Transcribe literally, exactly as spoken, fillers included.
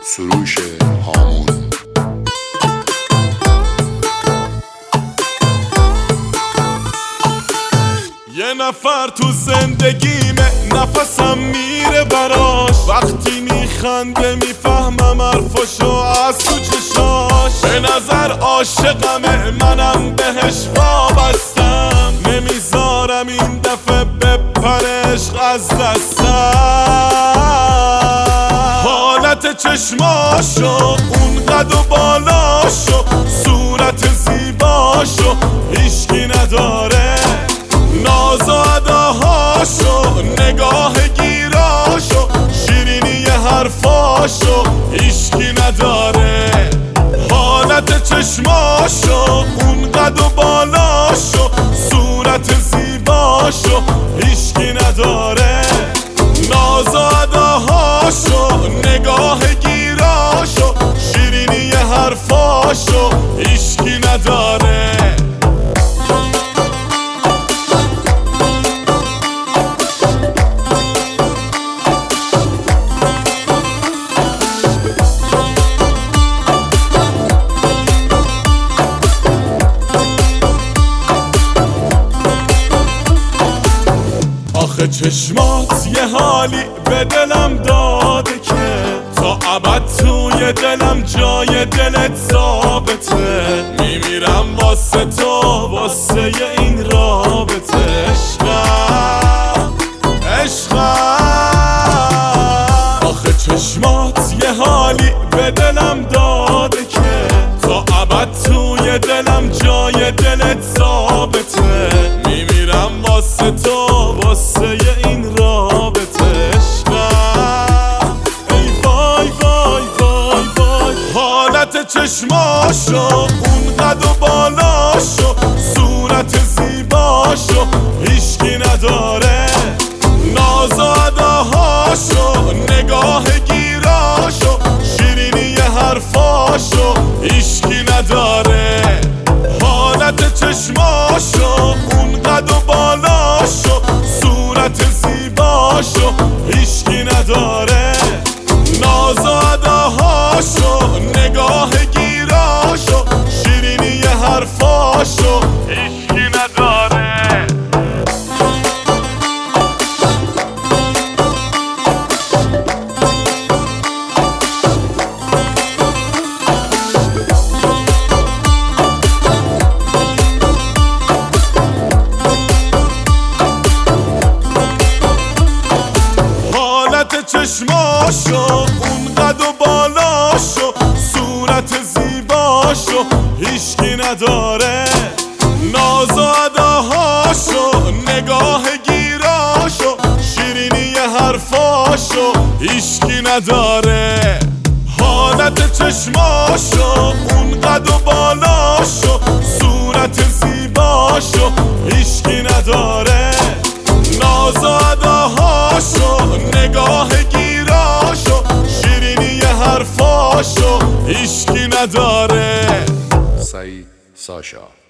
سروش هامون. یه نفر تو زندگیمه نفسم میره براش، وقتی میخنده میفهمم حرفاشو از تو چشاش. به نظر عاشقمه منم بهش وابستم، نمیذارم این دفعه بپره عشق از دستم. حالت چشماشو، اون قد و بالاشو، صورت زیباشو هیچکی نداره، ناز و اداهاشو، نگاه گیراشو، شیرینی حرفاشو هیچکی نداره. حالت چشماشو، اون قد و بالاشو، صورت زیباشو هیچکی نداره، ناز و اداهاشو، نگاه گیراشو، شیرینی حرفاشو هیچکی نداره. آخه چشمات یه حالی به دلم داده که تا ابد توی دلم جای دلت ثابته. میمیرم واسه تو، واسه این رابطه. عشقم عشقم آخه چشمات یه حالی به دلم داده که تا ابد توی دلم جای دلت ثابته. میمیرم واسه تو، واسه این رابطه. عشقم ای وای وای وای وای. حالت چشماشو، اون قد و بالاشو، صورت زیباشو هیچکی نداره، ناز و اداهاشو، نگاه گیراشو، شیرینی حرفاشو هیچکی نداره. حالت چشماشو، اون قد و بالاشو، صورت زیباشو هیچکی نداره، ناز و اداهاشو، نگاه گیراشو، شیرینی حرفاشو هیچکی نداره. چشماشو، اون قد و بالاشو، صورت زیباشو هیچکی نداره، ناز و اداهاشو، نگاه گیراشو، شیرینی حرفاشو هیچکی نداره. حالت چشماشو، اون قد و بالاشو، صورت زیباشو هیچکی نداره، ناز و اداهاشو، نگاه گیراشو، شیرینی حرفاشو هیچکی نداره. سعید ساشا.